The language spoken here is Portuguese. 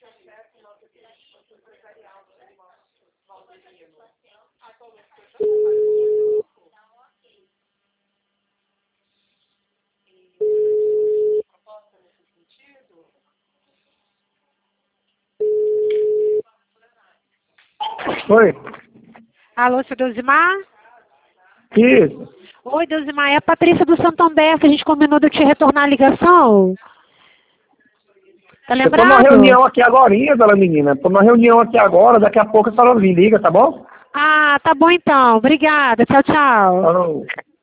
Oi. Alô, seu Deusimar? Isso. Oi, Deusimar, é a Patrícia do Santander, que a gente combinou de eu te retornar a ligação. Tá Eu tô numa lembrado? reunião aqui agorinha, dona menina. Tô numa reunião aqui agora, daqui a pouco a senhora me liga, tá bom? Ah, tá bom então. Obrigada. Tchau, tchau. Falou.